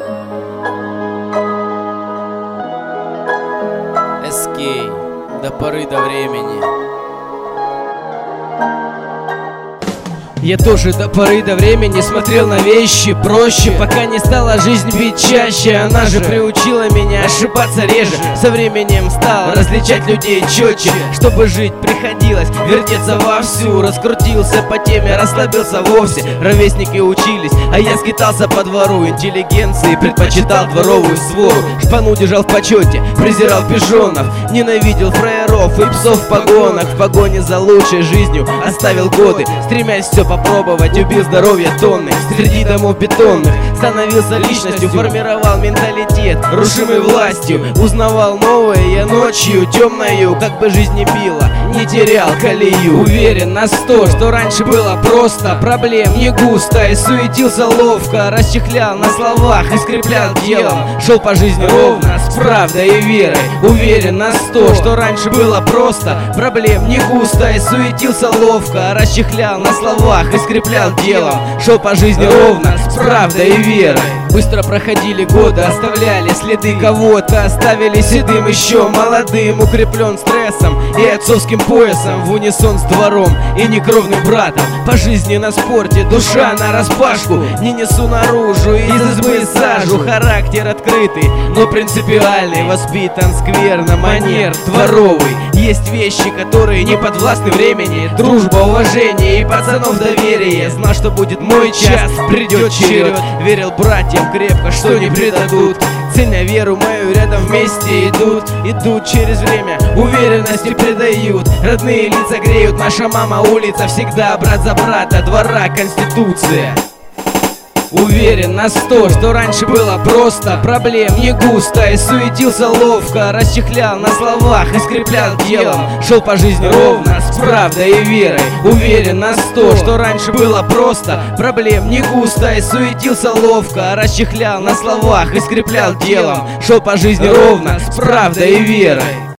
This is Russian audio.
SK до поры до времени. Я тоже до поры до времени смотрел на вещи проще, пока не стала жизнь бить чаще. Она же приучила меня ошибаться реже. Со временем стал различать людей четче. Чтобы жить, приходилось вертеться вовсю. Раскрутился по теме, расслабился вовсе. Ровесники учились, а я скитался по двору. Интеллигенции предпочитал дворовую свору. Шпану держал в почете, презирал пижонов. Ненавидел фраеров и псов в погонах. В погоне за лучшей жизнью оставил годы, стремясь все попробовать, убил здоровье тонны. Среди домов бетонных становился личностью, формировал менталитет, рушимый властью. Узнавал новое я ночью темною, как бы жизнь не била, не терял колею. Уверен на 100, что раньше было просто, проблем не густо, и суетился ловко. Расчехлял на словах и скреплял делом, шел по жизни ровно, с правдой и верой. Уверен на 100, что раньше было просто, проблем не густо, и суетился ловко. Расчехлял на словах и скреплял делом, шел по жизни ровно, с правдой и верой. Быстро проходили годы, оставляли следы кого-то, оставили седым еще молодым, укреплен стрессом и отцовским поясом, в унисон с двором и некровным братом. По жизни на спорте, душа на распашку, не несу наружу, из избы сажу. Характер открытый, но принципиальный, воспитан скверно, манер дворовый. Есть вещи, которые не подвластны времени, дружба, уважение и пацанов доверие. Знал, что будет мой час, придет черед, верил братьям крепко, что не предадут. Ценя веру мою, рядом вместе идут через время, уверенности придают. Родные лица греют, наша мама улица, всегда брат за брата, двора конституция. Уверен на 100, что раньше было просто, проблем не густо, и суетился ловко. Расчехлял на словах и скреплял делом, шел по жизни ровно, с правдой и верой. Уверен на 100, что раньше было просто, проблем не густо, и суетился ловко. Расчехлял на словах и скреплял делом, шел по жизни ровно, с правдой и верой.